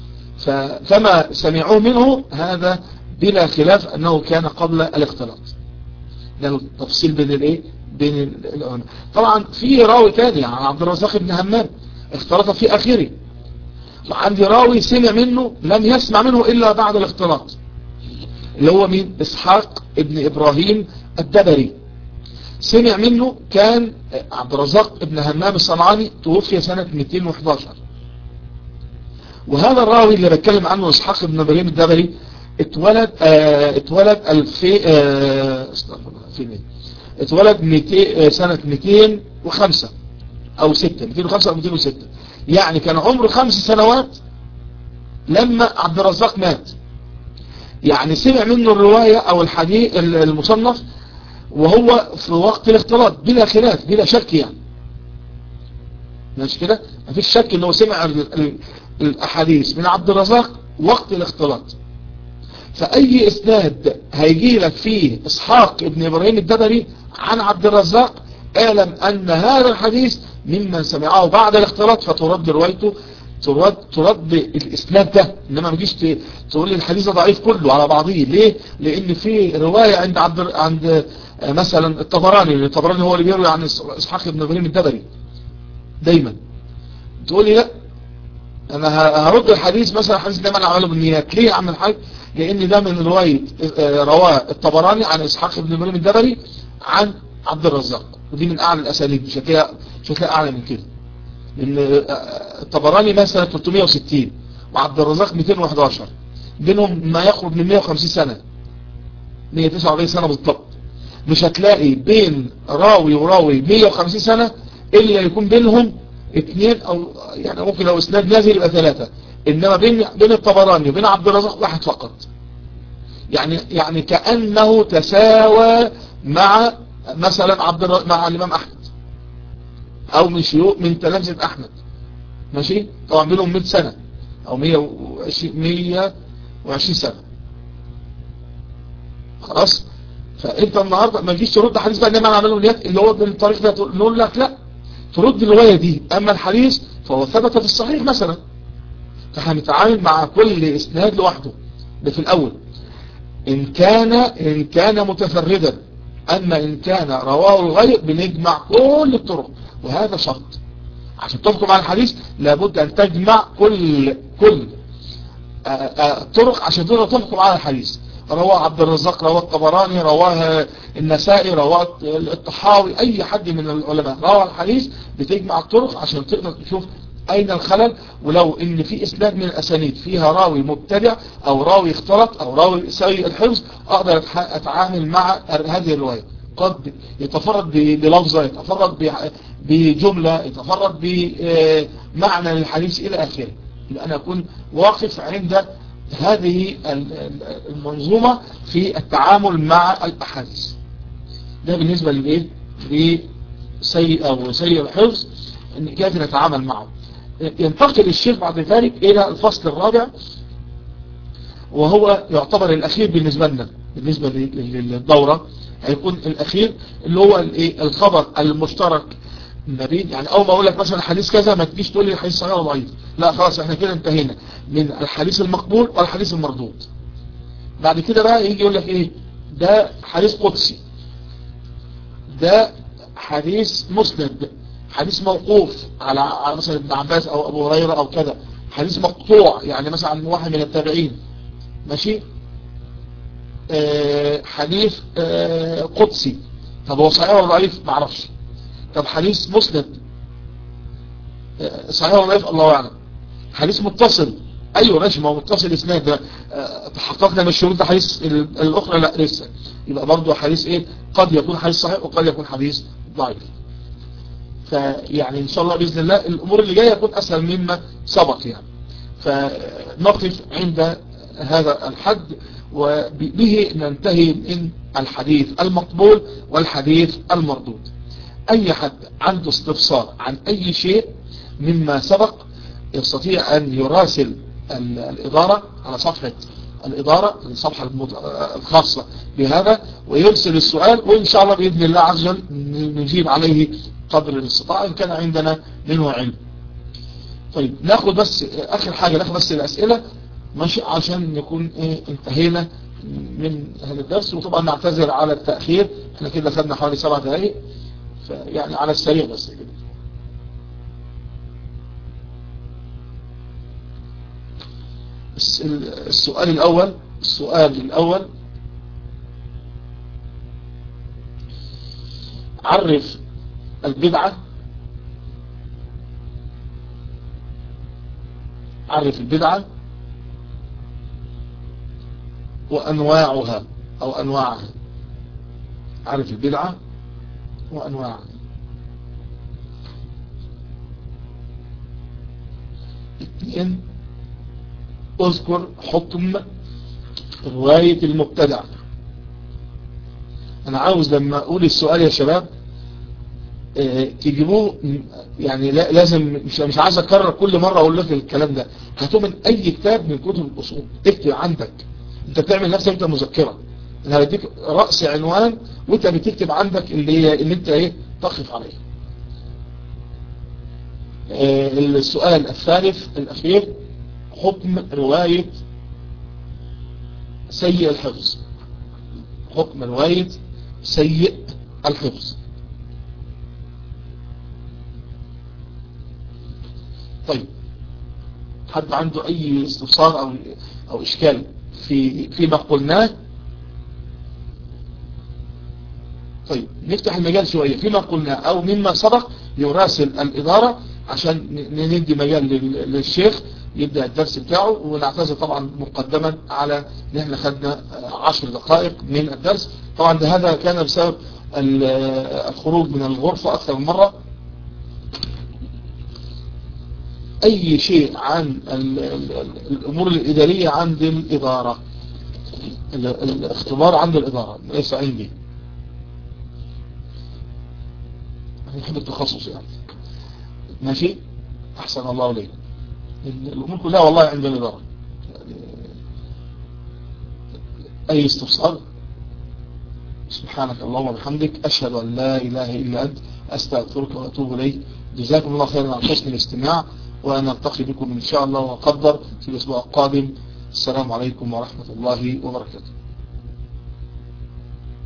فما سمعوه منه هذا بلا خلاف انه كان قبل الاختلاط. ده التفصيل بين الايه بين العلماء. طبعا في راوي تاني عن عبد الرزاق بن همام اختلط في اخره، وعندي راوي سمع منه لم يسمع منه الا بعد الاختلاط، اللي هو مين؟ اسحاق ابن ابراهيم الدبري. سمع منه كان عبد الرزاق ابن همام الصنعاني، توفي سنة مئتين وإحدى عشر. وهذا الراوي اللي بتكلم عنه اسحاق ابن ابراهيم الدبري اتولد اه اتولد الفي اه اتولد مئتين سنة مئتين وخمسة او ستة، مئتين وخمسة او مئتين وستة، يعني كان عمره خمس سنوات لما عبد الرزاق مات. يعني سمع منه الرواية او الحديث المصنف وهو في وقت الاختلاط بلا خلاف بلا شك، يعني ماشي كده، مفيش شك انه سمع ال ال الاحاديث من عبد الرزاق وقت الاختلاط. فاي اسناد هيجي لك فيه اسحاق ابن ابراهيم الدبري عن عبد الرزاق اعلم ان هذا الحديث ممن سمعه بعد الاختلاط، فترد روايته ترد ترد الاسناد ده. انما ما تجيش تقول لي الحديث ضعيف كله على بعضه. ليه؟ لان في روايه عند عبد عند مثلا الطبراني، الطبراني هو اللي بيروي عن اسحاق بن ابراهيم الدبري دايما، تقول لي لا انا هرد الحديث مثلا حديث دايما عمله بالنيات. ليه يا عم الحاج؟ لان ده من روايه رواه الطبراني عن اسحاق بن ابراهيم الدبري عن عبد الرزاق، ودي من اعلى الاساليب، مش هتلاقي مش هتلاقي اعلى من كده. لان الطبراني مثلا ثلاثمئة وستين وعبد الرزاق مئتين وإحدى عشر، بينهم ما يقرب من مئة وخمسين سنه، مئة وتسعة وأربعين سنه بالضبط. مش هتلاقي بين راوي وراوي مئة وخمسين سنه الا يكون بينهم اثنين، او يعني ممكن لو اسناد نازل يبقى ثلاثه، انما بين بين الطبراني وبين عبد الرزاق واحد فقط. يعني يعني كانه تساوى مع مثلا عبد مع الامام احمد او من شيوخ من تلامذة احمد، ماشي، طبعا بينهم مئة سنة او مئة وعشرين سنة. خلاص. فانت النهاردة ما تجيش ترد حديث بقى انما عملوا نيات اللي هو بالطريق ده، نقول لك لا ترد الرواية دي. اما الحديث فهو ثبت في الصحيح مثلا، فهنتعامل مع كل اسناد لوحده. ده في الاول. إن كان إن كان متفردا. أما إن كان رواه الغير بنجمع كل الطرق، وهذا شرط عشان تحكم على الحديث. لابد أن تجمع كل كل طرق عشان تقدر تحكم على الحديث. رواه عبد الرزاق، رواه الطبراني، رواه النسائي، رواه الطحاوي، أي حد من العلماء رواه الحديث، بتجمع الطرق عشان تقدر تشوف أين الخلل. ولو إن في إسناد من الأسانيد فيها راوي مبتدع أو راوي اختلط أو راوي سيء الحفظ، أقدر أتعامل مع هذه الرواية. قد يتفرد بلفظة، يتفرد بجملة، يتفرد بمعنى للحديث إلى آخره. يبقى أنا أكون واقف عند هذه المنظومة في التعامل مع الأحاديث. ده بالنسبة للإيه؟ لسيء أو سيء الحفظ، إن كيف نتعامل معه. ينتقل الشيخ بعد ذلك إلى الفصل الرابع، وهو يعتبر الأخير بالنسبة لنا بالنسبة للدورة. هيكون الأخير اللي هو الخبر المشترك ما بين، يعني أول ما أقول لك مثلا حديث كذا ما تجيش تقول لي الحديث صحيح ولا ضعيف، لا خلاص احنا كده انتهينا من الحديث المقبول والحديث المردود. بعد كده بقى يجي يقول لك ايه؟ ده حديث قدسي، ده حديث مسند، حديث موقوف على مثلا ابن عباس او ابو هريره او كذا، حديث مقطوع يعني مثلا عن واحد من التابعين، ماشي. آه حديث آه قدسي، طب هو صحيح ولا ضعيف؟ ما اعرفش. طب حديث مسند آه صحيح ولا ضعيف؟ الله اعلم. حديث متصل، ايوه ماشي، ما هو متصل اسناد ده آه تحققنا من الشروط. حديث الاخرى لا لسه، يبقى برضه حديث ايه؟ قد يكون حديث صحيح وقد يكون حديث ضعيف. فيعني ان شاء الله باذن الله الامور اللي جايه تكون اسهل مما سبق يعني. فنقف عند هذا الحد، وبه ننتهي من الحديث المقبول والحديث المردود. اي حد عنده استفسار عن اي شيء مما سبق يستطيع ان يراسل الاداره على صفحه الاداره، الصفحه الخاصه بهذا، ويرسل السؤال، وان شاء الله باذن الله عز وجل نجيب عليه قدر الاستطاعه ان كان عندنا منه علم. طيب ناخد بس اخر حاجه، ناخد بس الاسئله ماشي عشان نكون ايه انتهينا من هذا الدرس. وطبعا نعتذر على التاخير، احنا كده خدنا حوالي سبع دقائق، يعني على السريع بس كده. السؤال الاول السؤال الاول عرف البدعة عرف البدعة وأنواعها أو أنواعها. عرف البدعة وأنواعها. اثنين، اذكر حكم رواية المبتدع. أنا عاوز لما أقول السؤال يا شباب تجيبوه، يعني لازم، مش مش عايز اكرر كل مره اقول لك الكلام ده. هاتوه من اي كتاب من كتب الاصول، اكتب عندك، انت بتعمل نفسك انت مذكره، انا هديك راس عنوان وانت بتكتب عندك اللي هي اللي انت ايه تقف عليه. السؤال الثالث الاخير، حكم روايه سيء الحفظ. حكم روايه سيء الحفظ. طيب حد عنده اي استفسار او او اشكال في فيما قلناه؟ طيب نفتح المجال شوية فيما قلناه او مما سبق، يراسل الادارة عشان ندي مجال للشيخ يبدأ الدرس بتاعه. ونعتذر طبعا مقدما على ان احنا خدنا عشر دقائق من الدرس. طبعا ده هذا كان بسبب الخروج من الغرفة اكثر من مرة. اي شيء عن الامور الادارية عند الادارة، الاختبار عند الادارة ليس عندي، انا بحب التخصص يعني. ماشي، احسن الله عليك. الامور كلها والله عند الادارة. اي استفسار؟ سبحانك اللهم وبحمدك، اشهد ان لا اله الا انت، استغفرك واتوب اليك. جزاكم الله خيرا على حسن الاستماع، ونلتقي بكم إن شاء الله وقدر في الأسبوع القادم. السلام عليكم ورحمة الله وبركاته.